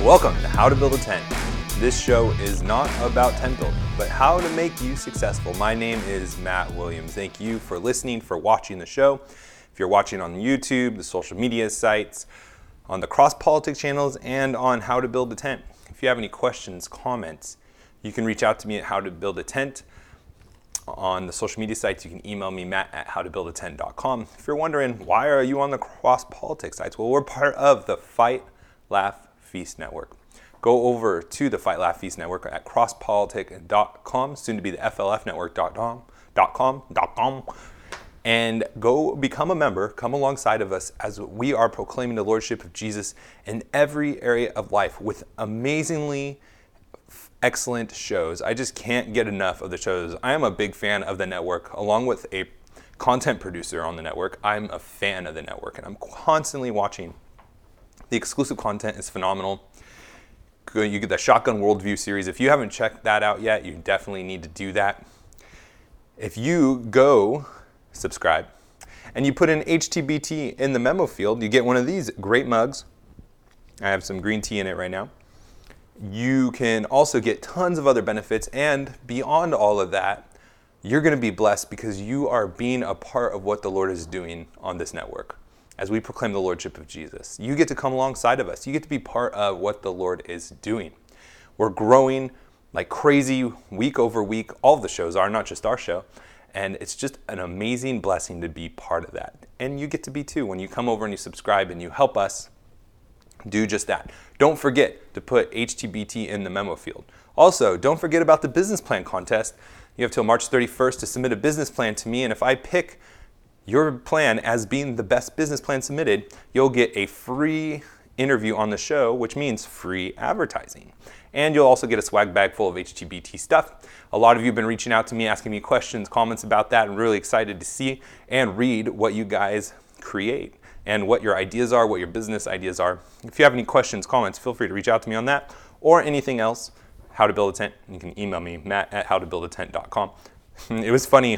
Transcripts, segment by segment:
Welcome to How to Build a Tent. This show is not about tent building, but how to make you successful. My name is Matt Williams. Thank you for listening, for watching the show. If you're watching on YouTube, the social media sites, on the Cross Politics channels, and on How to Build a Tent. If you have any questions, comments, you can reach out to me at How to Build a Tent. On the social media sites, you can email me, matt@howtobuildatent.com. If you're wondering, why are you on the Cross Politics sites? Well, we're part of the Fight, Laugh, Feast Network. Go over to the Fight, Laugh, Feast Network at crosspolitic.com, soon to be the flfnetwork.com, and go become a member. Come alongside of us as we are proclaiming the Lordship of Jesus in every area of life with amazingly excellent shows. I just can't get enough of the shows. I am a big fan of the network. Along with a content producer on the network, I'm a fan of the network, and I'm constantly watching. The exclusive content is phenomenal. You get the Shotgun Worldview series. If you haven't checked that out yet, you definitely need to do that. If you go subscribe and you put in HTBT in the memo field, you get one of these great mugs. I have some green tea in it right now. You can also get tons of other benefits, and beyond all of that, you're going to be blessed because you are being a part of what the Lord is doing on this network as we proclaim the Lordship of Jesus. You get to come alongside of us. You get to be part of what the Lord is doing. We're growing like crazy week over week. All of the shows are, not just our show. And it's just an amazing blessing to be part of that. And you get to be too when you come over and you subscribe and you help us do just that. Don't forget to put HTBT in the memo field. Also, don't forget about the business plan contest. You have till March 31st to submit a business plan to me, and if I pick your plan as being the best business plan submitted, you'll get a free interview on the show, which means free advertising. And you'll also get a swag bag full of HTBT stuff. A lot of you have been reaching out to me, asking me questions, comments about that. I'm really excited to see and read what you guys create and what your ideas are, what your business ideas are. If you have any questions, comments, feel free to reach out to me on that or anything else. How to Build a Tent. You can email me, matt@howtobuildatent.com. It was funny.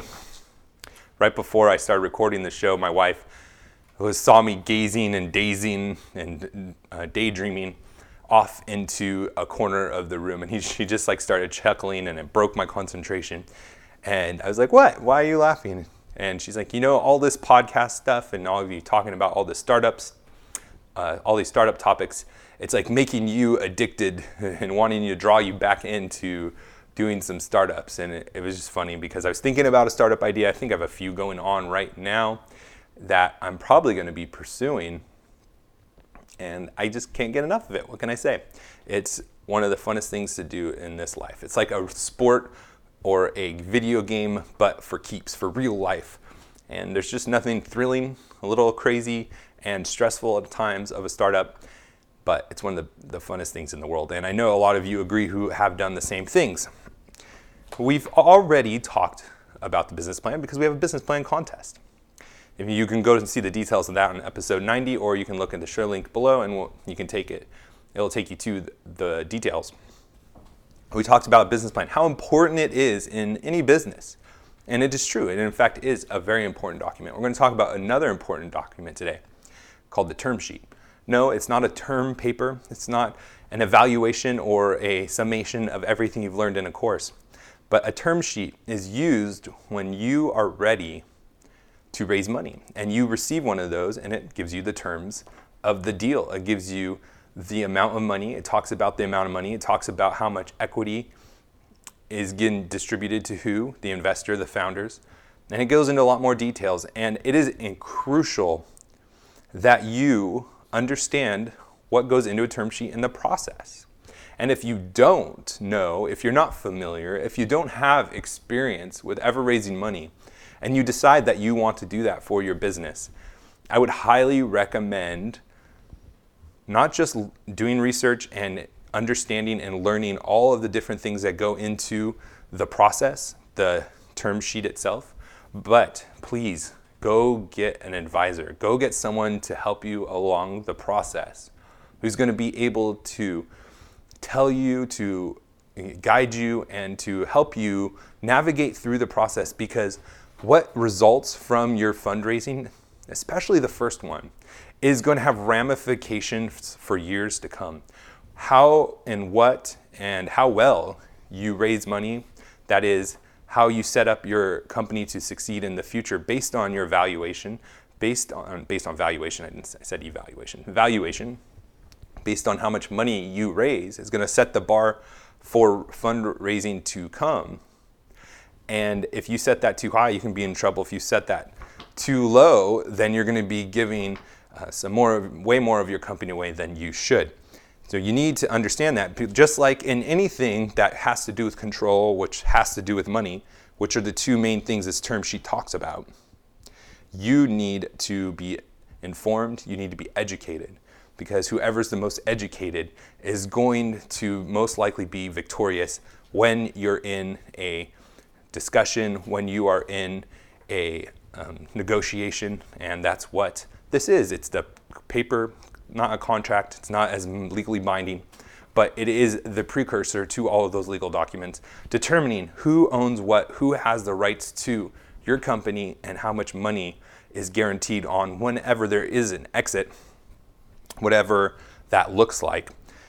Right before I started recording the show, my wife saw me gazing and dazing and daydreaming off into a corner of the room, and she just started chuckling, and it broke my concentration. And I was like, "What? Why are you laughing?" And she's like, all this podcast stuff and all of you talking about all the startups, all these startup topics, it's like making you addicted and wanting to draw you back into doing some startups. And it was just funny because I was thinking about a startup idea. I think I have a few going on right now that I'm probably going to be pursuing, and I just can't get enough of it. What can I say? It's one of the funnest things to do in this life. It's like a sport or a video game, but for keeps, for real life. And there's just nothing thrilling, a little crazy and stressful at times of a startup, but it's one of the funnest things in the world. And I know a lot of you agree who have done the same things. We've already talked about the business plan because we have a business plan contest. If you can go and see the details of that in episode 90, or you can look at the show link below and you can take it. It'll take you to the details. We talked about business plan, how important it is in any business. And it is true. It in fact is a very important document. We're going to talk about another important document today called the term sheet. No, it's not a term paper. It's not an evaluation or a summation of everything you've learned in a course. But a term sheet is used when you are ready to raise money. And you receive one of those, and it gives you the terms of the deal. It gives you the amount of money. It talks about the amount of money. It talks about how much equity is getting distributed to who, the investor, the founders. And it goes into a lot more details. And it is crucial that you understand what goes into a term sheet in the process. And if you don't know, if you're not familiar, if you don't have experience with ever raising money, and you decide that you want to do that for your business, I would highly recommend not just doing research and understanding and learning all of the different things that go into the process, the term sheet itself, but please go get an advisor. Go get someone to help you along the process who's going to be able to tell you, to guide you, and to help you navigate through the process, because what results from your fundraising, especially the first one, is going to have ramifications for years to come. how and what and how well you raise money. That is how you set up your company to succeed in the future based on your valuation, based on valuation. I said evaluation. Valuation, based on how much money you raise, is going to set the bar for fundraising to come. And if you set that too high, you can be in trouble. If you set that too low, then you're going to be giving way more of your company away than you should. So you need to understand that. Just like in anything that has to do with control, which has to do with money, which are the two main things this term sheet talks about, you need to be informed, you need to be educated, because whoever's the most educated is going to most likely be victorious when you're in a discussion, when you are in a negotiation, and that's what this is. It's the paper, not a contract. It's not as legally binding, but it is the precursor to all of those legal documents, determining who owns what, who has the rights to your company, and how much money is guaranteed on whenever there is an exit, whatever that looks like.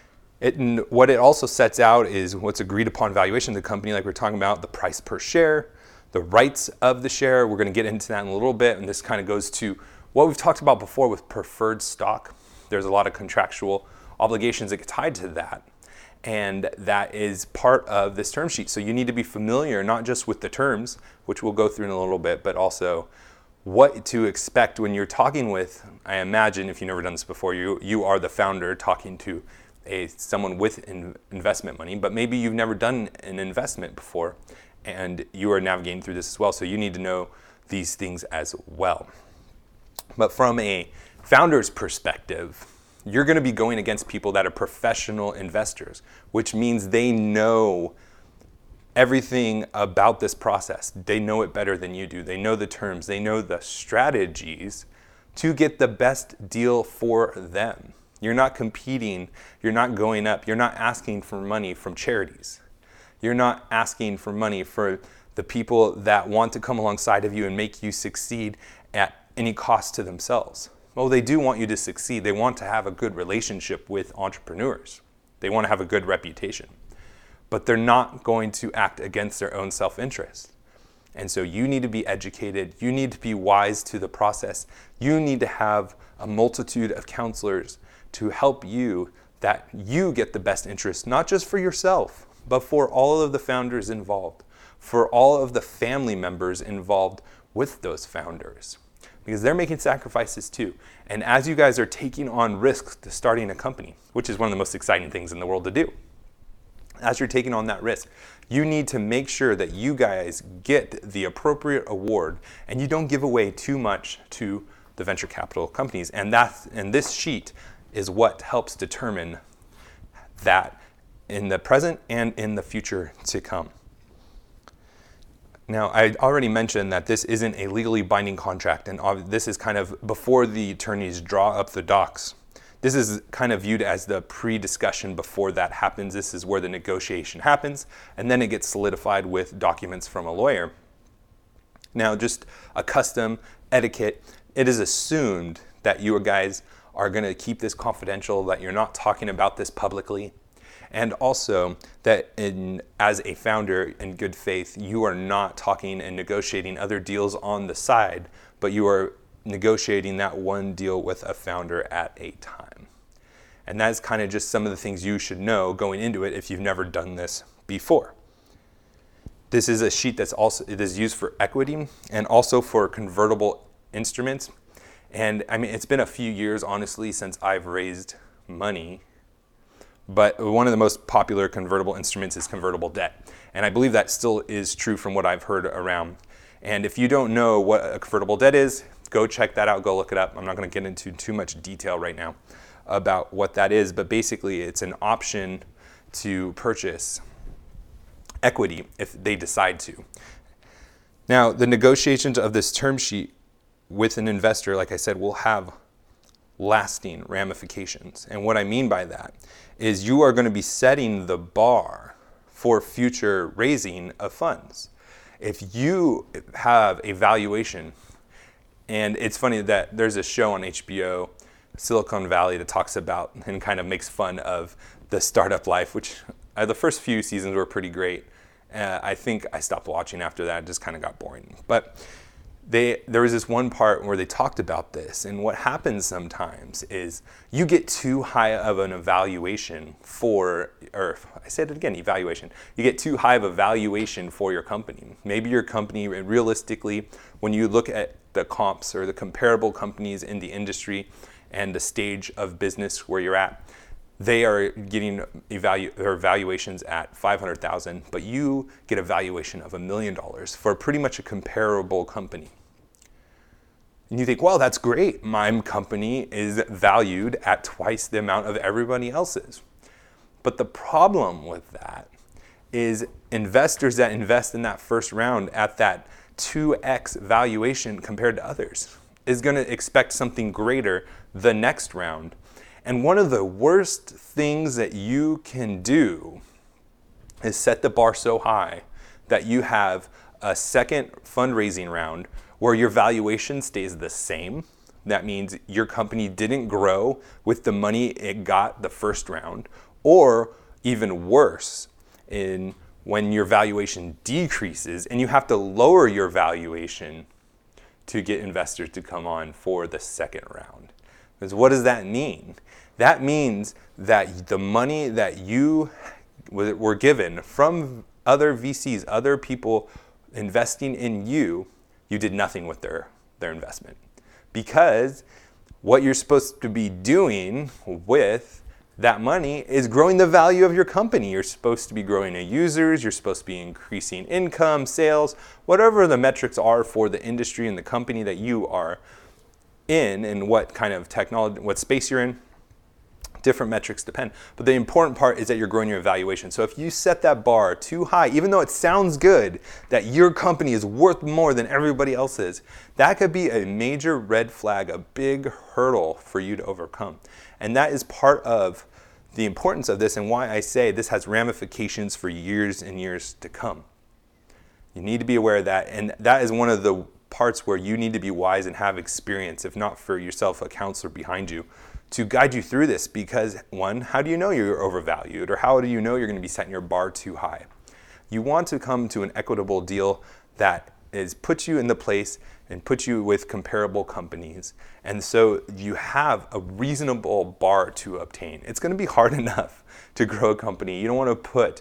What it also sets out is what's agreed upon valuation of the company, like we're talking about, the price per share, the rights of the share. We're going to get into that in a little bit, and this kind of goes to what we've talked about before with preferred stock. There's a lot of contractual obligations that get tied to that, and that is part of this term sheet. So you need to be familiar not just with the terms, which we'll go through in a little bit, but also what to expect when you're talking with, I imagine if you've never done this before, you are the founder talking to someone with investment money, but maybe you've never done an investment before and you are navigating through this as well, so you need to know these things as well. But from a founder's perspective, you're going to be going against people that are professional investors, which means they know everything about this process. They know it better than you do. They know the terms. They know the strategies to get the best deal for them. You're not competing. You're not going up. You're not asking for money from charities. You're not asking for money for the people that want to come alongside of you and make you succeed at any cost to themselves. Well, they do want you to succeed. They want to have a good relationship with entrepreneurs. They want to have a good reputation. But they're not going to act against their own self-interest. And so you need to be educated. You need to be wise to the process. You need to have a multitude of counselors to help you that you get the best interest, not just for yourself, but for all of the founders involved, for all of the family members involved with those founders, because they're making sacrifices too. And as you guys are taking on risks to starting a company, which is one of the most exciting things in the world to do, as you're taking on that risk, you need to make sure that you guys get the appropriate award and you don't give away too much to the venture capital companies. And this sheet is what helps determine that in the present and in the future to come. Now, I already mentioned that this isn't a legally binding contract, and this is kind of before the attorneys draw up the docs. This is kind of viewed as the pre-discussion before that happens. This is where the negotiation happens, and then it gets solidified with documents from a lawyer. Now, just a custom etiquette, it is assumed that you guys are going to keep this confidential, that you're not talking about this publicly, and also that as a founder in good faith, you are not talking and negotiating other deals on the side, but you are negotiating that one deal with a founder at a time. And that's kind of just some of the things you should know going into it if you've never done this before. This is a sheet it is used for equity and also for convertible instruments. And I mean, it's been a few years, honestly, since I've raised money. But one of the most popular convertible instruments is convertible debt. And I believe that still is true from what I've heard around. And if you don't know what a convertible debt is, go check that out, go look it up. I'm not going to get into too much detail right now about what that is, but basically it's an option to purchase equity if they decide to. Now, the negotiations of this term sheet with an investor, like I said, will have lasting ramifications. And what I mean by that is you are going to be setting the bar for future raising of funds. If you have a valuation, and it's funny that there's a show on HBO Silicon Valley that talks about and kind of makes fun of the startup life, which the first few seasons were pretty great. I think I stopped watching after that. It just kind of got boring. But there was this one part where they talked about this, and what happens sometimes is you get too high of an evaluation evaluation. You get too high of a valuation for your company. Maybe your company, realistically, when you look at the comps or the comparable companies in the industry and the stage of business where you're at, they are getting valuations at $500,000, but you get a valuation of $1 million for pretty much a comparable company. And you think, well, that's great. My company is valued at twice the amount of everybody else's. But the problem with that is investors that invest in that first round at that 2x valuation compared to others is going to expect something greater the next round. And one of the worst things that you can do is set the bar so high that you have a second fundraising round where your valuation stays the same. That means your company didn't grow with the money it got the first round, or even worse, when your valuation decreases and you have to lower your valuation to get investors to come on for the second round. Because what does that mean? That means that the money that you were given from other VCs, other people investing in you did nothing with their investment. Because what you're supposed to be doing with that money is growing the value of your company. You're supposed to be growing the users, you're supposed to be increasing income, sales, whatever the metrics are for the industry and the company that you are in and what kind of technology, what space you're in. Different metrics depend. But the important part is that you're growing your valuation. So if you set that bar too high, even though it sounds good that your company is worth more than everybody else's, that could be a major red flag, a big hurdle for you to overcome. And that is part of the importance of this and why I say this has ramifications for years and years to come. You need to be aware of that. And that is one of the parts where you need to be wise and have experience, if not for yourself, a counselor behind you, to guide you through this. Because one, how do you know you're overvalued? Or how do you know you're going to be setting your bar too high? You want to come to an equitable deal that puts you in the place and puts you with comparable companies. And so you have a reasonable bar to obtain. It's going to be hard enough to grow a company. You don't want to put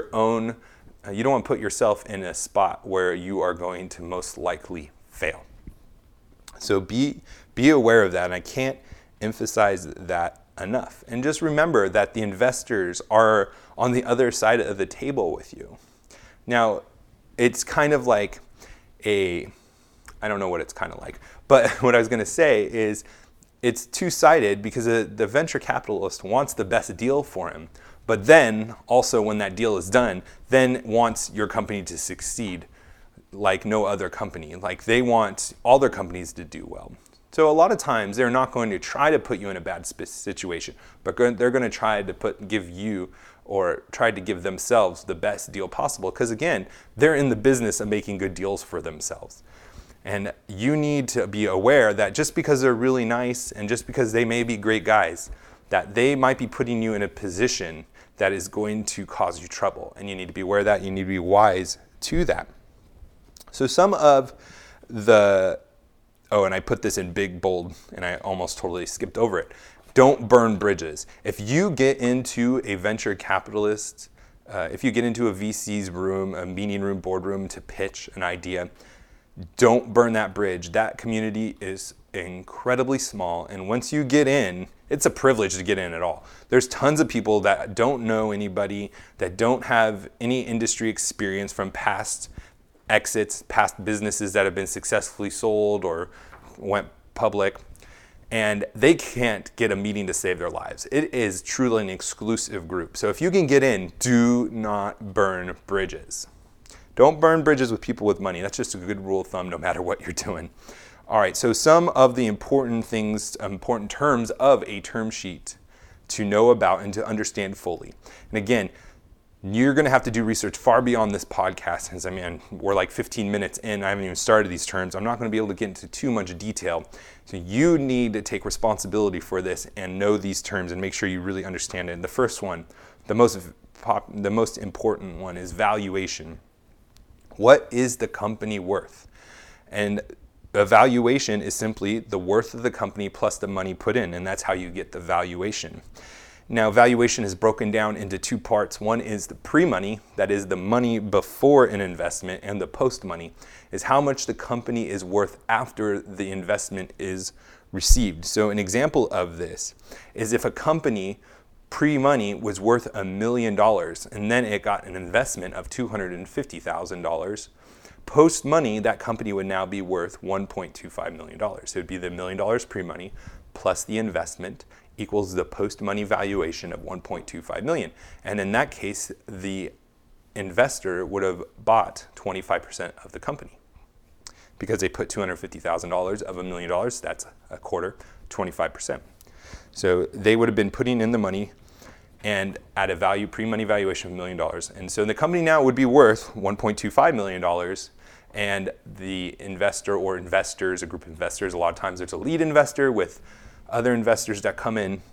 yourself in a spot where you are going to most likely fail. So be aware of that. And I can't emphasize that enough. And just remember that the investors are on the other side of the table with you. Now, it's kind of like I don't know what it's kind of like, but what I was going to say is it's two-sided because the venture capitalist wants the best deal for him, but then also when that deal is done, then wants your company to succeed like no other company. Like they want all their companies to do well. So a lot of times they're not going to try to put you in a bad situation, but they're going to try to give you or try to give themselves the best deal possible because, again, they're in the business of making good deals for themselves. And you need to be aware that just because they're really nice and just because they may be great guys, that they might be putting you in a position that is going to cause you trouble. And you need to be aware of that. You need to be wise to that. So some of the... Oh, and I put this in big, bold, and I almost totally skipped over it. Don't burn bridges. If you get into a venture capitalist, if you get into a VC's room, a meeting room, boardroom to pitch an idea, don't burn that bridge. That community is incredibly small, and once you get in, it's a privilege to get in at all. There's tons of people that don't know anybody, that don't have any industry experience from past exits, past businesses that have been successfully sold or went public, and they can't get a meeting to save their lives. It is truly an exclusive group. So if you can get in, do not burn bridges. Don't burn bridges with people with money. That's just a good rule of thumb no matter what you're doing. All right, so some of the important terms of a term sheet to know about and to understand fully. And again, You're going to have to do research far beyond this podcast. Because, we're like 15 minutes in. I haven't even started these terms. I'm not going to be able to get into too much detail. So you need to take responsibility for this and know these terms and make sure you really understand it. And the first one, the most important one, is valuation. What is the company worth? And a valuation is simply the worth of the company plus the money put in, and that's how you get the valuation. Now, valuation is broken down into two parts. One is the pre-money, that is the money before an investment, and the post-money is how much the company is worth after the investment is received. So an example of this is if a company pre-money was worth $1 million and then it got an investment of $250,000, post-money, that company would now be worth $1.25 million. So it would be the $1 million pre-money plus the investment equals the post-money valuation of $1.25 million. And in that case, the investor would have bought 25% of the company because they put $250,000 of $1 million, that's a quarter, 25%. So they would have been putting in the money and at a pre-money valuation of $1 million. And so the company now would be worth $1.25 million, and the investor or investors, a group of investors, a lot of times there's a lead investor with other investors that come in,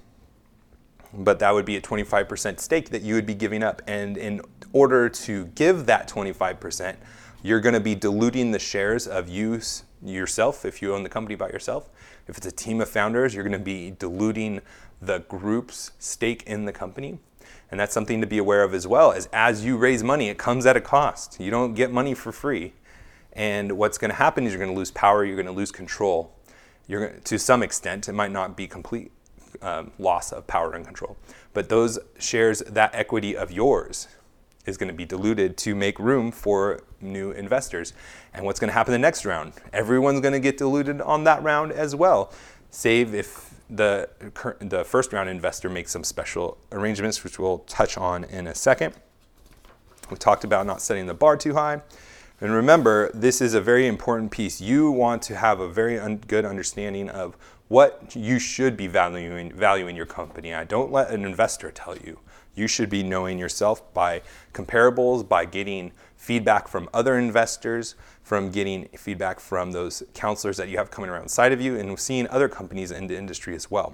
but that would be a 25% stake that you would be giving up. And in order to give that 25%, you're going to be diluting the shares of yourself if you own the company by yourself. If it's a team of founders, you're going to be diluting the group's stake in the company. And that's something to be aware of as well, as you raise money, it comes at a cost. You don't get money for free. And what's going to happen is you're going to lose power, you're going to lose control. To some extent, it might not be complete loss of power and control, but those shares, that equity of yours, is going to be diluted to make room for new investors. And what's going to happen the next round? Everyone's going to get diluted on that round as well, save if the first round investor makes some special arrangements, which we'll touch on in a second. We talked about not setting the bar too high. And remember, this is a very important piece. You want to have a very good understanding of what you should be valuing your company at. Don't let an investor tell you. You should be knowing yourself by comparables, by getting feedback from other investors, from getting feedback from those counselors that you have coming around inside of you, and seeing other companies in the industry as well.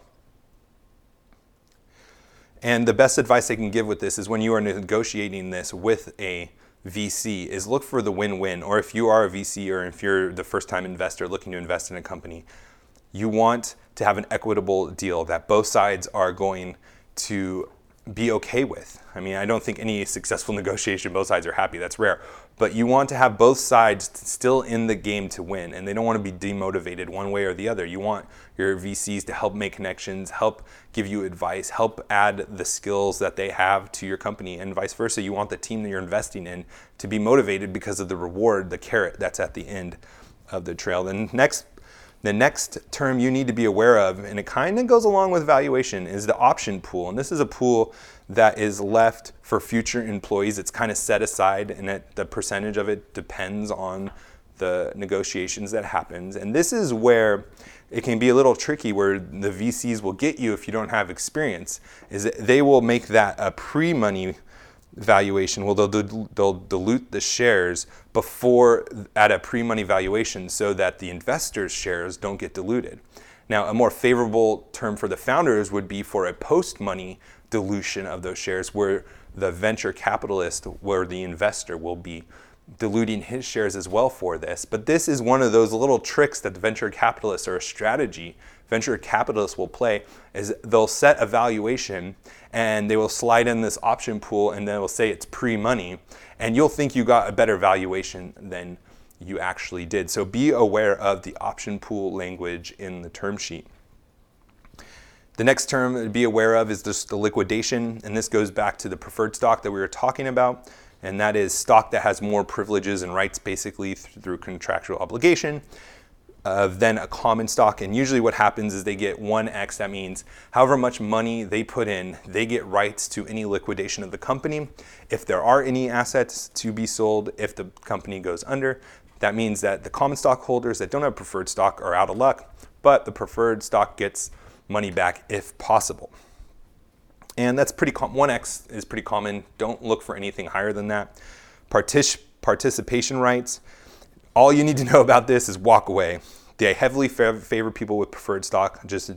And the best advice I can give with this is when you are negotiating this with a VC is look for the win-win. Or if you are a VC or if you're the first-time investor looking to invest in a company, you want to have an equitable deal that both sides are going to be okay with. I don't think any successful negotiation, both sides are happy. That's rare. But you want to have both sides still in the game to win, and they don't want to be demotivated one way or the other. You want your VCs to help make connections, help give you advice, help add the skills that they have to your company, and vice versa. You want the team that you're investing in to be motivated because of the reward, the carrot that's at the end of the trail. The next term you need to be aware of, and it kind of goes along with valuation, is the option pool. And this is a pool that is left for future employees. It's kind of set aside, and the percentage of it depends on the negotiations that happens. And this is where it can be a little tricky, where the VCs will get you if you don't have experience, is that they will make that a pre-money valuation. Well, they'll dilute the shares before at a pre-money valuation so that the investors' shares don't get diluted. Now, a more favorable term for the founders would be for a post-money dilution of those shares, where the venture capitalist, where the investor will be diluting his shares as well for this. But this is one of those little tricks that the venture capitalists, or a strategy venture capitalists will play, is they'll set a valuation and they will slide in this option pool, and then they'll say it's pre-money, and you'll think you got a better valuation than you actually did. So be aware of the option pool language in the term sheet. The next term to be aware of is just the liquidation, and this goes back to the preferred stock that we were talking about, and that is stock that has more privileges and rights basically through contractual obligation than a common stock. And usually what happens is they get 1x. That means however much money they put in, they get rights to any liquidation of the company. If there are any assets to be sold, if the company goes under, that means that the common stock holders that don't have preferred stock are out of luck, but the preferred stock gets money back if possible. And that's pretty 1x is pretty common. Don't look for anything higher than that. Participation rights. All you need to know about this is walk away. They heavily favor people with preferred stock. Just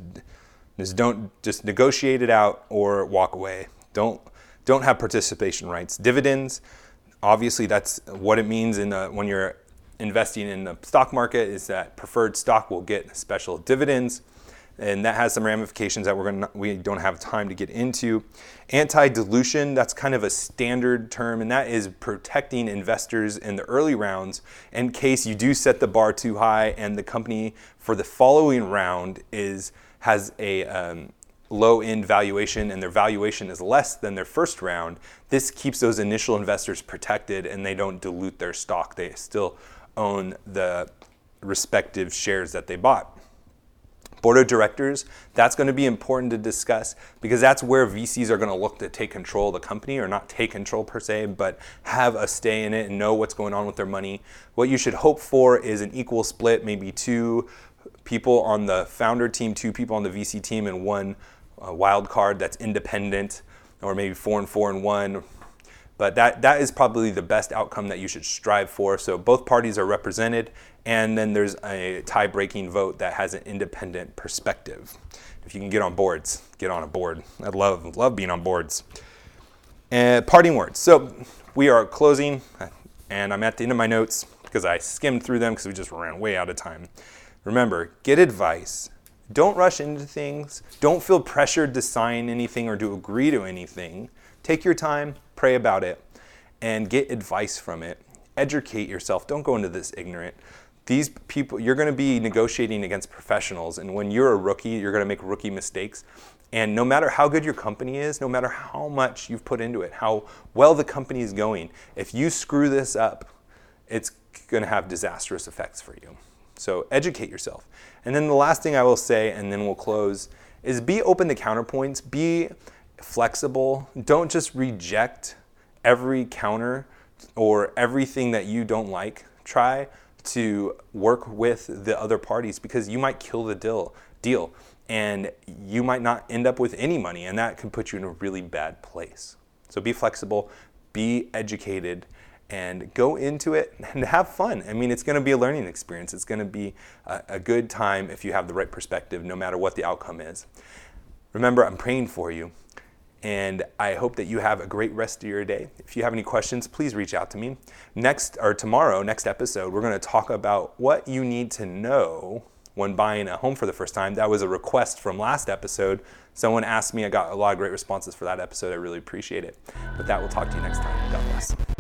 negotiate it out or walk away. Don't have participation rights. Dividends. Obviously, that's what it means when you're investing in the stock market, is that preferred stock will get special dividends. And that has some ramifications that we don't have time to get into. Anti-dilution, that's kind of a standard term, and that is protecting investors in the early rounds in case you do set the bar too high and the company for the following round has a low-end valuation and their valuation is less than their first round. This keeps those initial investors protected and they don't dilute their stock. They still own the respective shares that they bought. Board of directors, that's going to be important to discuss because that's where VCs are going to look to take control of the company, or not take control per se, but have a stay in it and know what's going on with their money. What you should hope for is an equal split, maybe 2 people on the founder team, 2 people on the VC team, and 1 wild card that's independent, or maybe 4 and 4 and 1. But that is probably the best outcome that you should strive for. So both parties are represented, and then there's a tie-breaking vote that has an independent perspective. If you can get on boards, get on a board. I love being on boards. And parting words. So we are closing, and I'm at the end of my notes because I skimmed through them because we just ran way out of time. Remember, get advice. Don't rush into things. Don't feel pressured to sign anything or to agree to anything. Take your time, pray about it, and get advice from it. Educate yourself. Don't go into this ignorant. These people, you're going to be negotiating against professionals, and when you're a rookie, you're going to make rookie mistakes. And no matter how good your company is, no matter how much you've put into it, how well the company is going, if you screw this up, it's going to have disastrous effects for you. So educate yourself. And then the last thing I will say, and then we'll close, is be open to counterpoints. Be flexible. Don't just reject every counter or everything that you don't like. Try to work with the other parties, because you might kill the deal and you might not end up with any money, and that can put you in a really bad place. So be flexible, be educated, and go into it and have fun. I mean, it's going to be a learning experience. It's going to be a good time if you have the right perspective, no matter what the outcome is. Remember, I'm praying for you. And I hope that you have a great rest of your day. If you have any questions, please reach out to me. Next episode, we're going to talk about what you need to know when buying a home for the first time. That was a request from last episode. Someone asked me. I got a lot of great responses for that episode. I really appreciate it. With that, we'll talk to you next time. God bless.